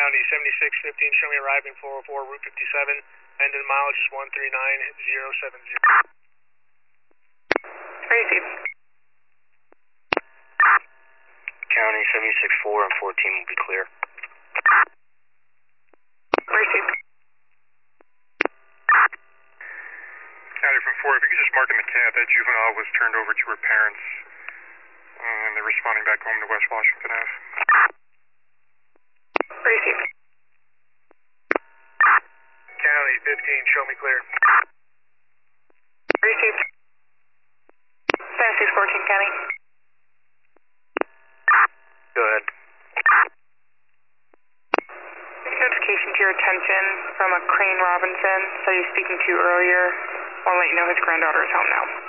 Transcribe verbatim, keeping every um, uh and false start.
County seventy-six fifteen, show me arriving four oh four, Route fifty-seven, engine mileage is one three nine zero seven zero. Received. County seventy-six four and fourteen will be clear. Received. County from four, if you could just mark in the cat that juvenile was turned over to her parents and they're responding back home to West Washington Ave. Received. County fifteen, show me clear. Received. seventy-six fourteen County. Go ahead. Notification to your attention from a Crane Robinson, so you speaking to earlier. I'll let you know his granddaughter is home now.